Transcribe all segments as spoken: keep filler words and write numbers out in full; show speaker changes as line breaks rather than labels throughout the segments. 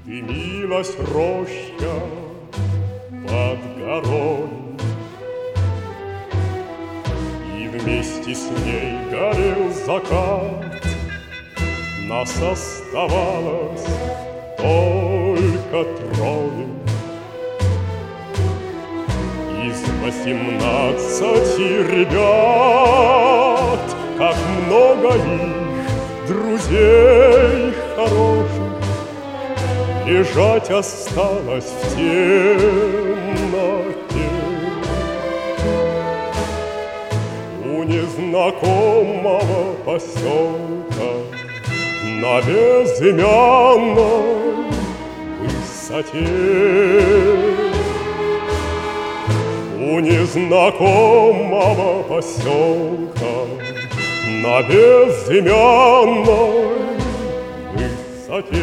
Дымилась роща под горой, и вместе с ней горел закат. Нас оставалось только трое из восемнадцати ребят. Как много их, друзей хороших, лежать осталось в темноте. У незнакомого поселка на безымянной высоте. У незнакомого поселка на безымянной высоте.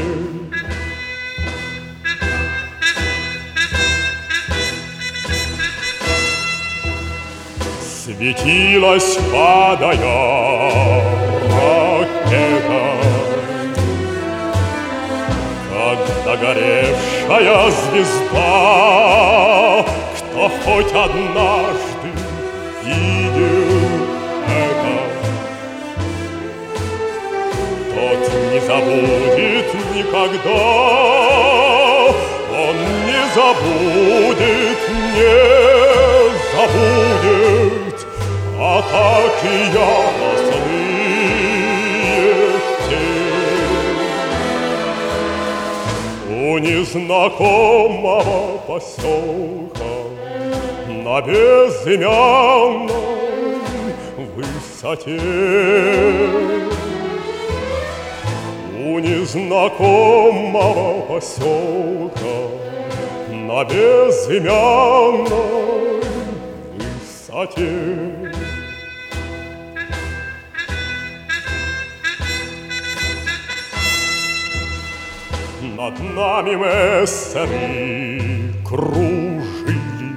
Светилась, падая, ракета, как догоревшая звезда. Кто хоть однажды видел это, тот не забудет никогда. Он не забудет, не забудет атаки яростные те. У незнакомого поселка на безымянной высоте. У незнакомого поселка на безымянной высоте. Над нами мессеры кружили,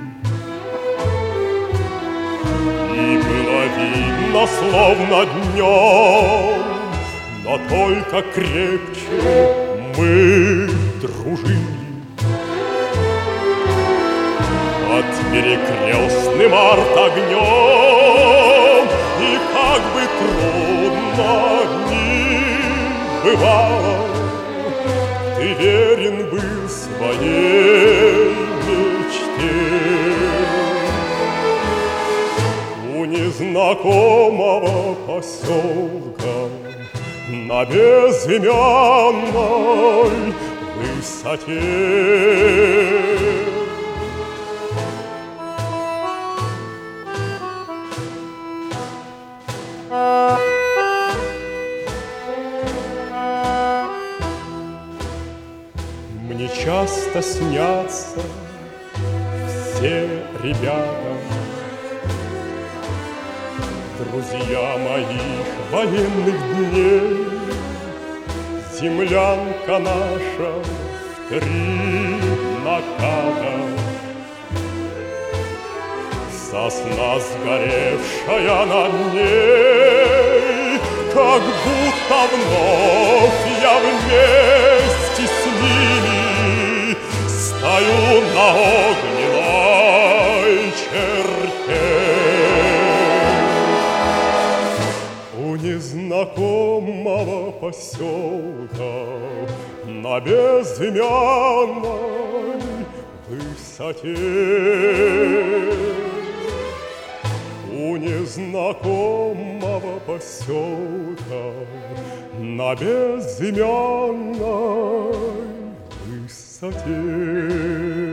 и было видно, словно днем, но только крепче мы дружили. Под перекрестным артогнем, и как бы трудно ни бывало, ты верен был своей мечте. У незнакомого поселка на безымянной высоте. Мне часто снятся все ребята, друзья моих военных дней. Землянка наша в три наката, сосна сгоревшая над ней. Как будто вновь я вместе с ними стою на огненной черте. У незнакомого поселка на безымянной высоте. У незнакомого поселка на безымянной высоте.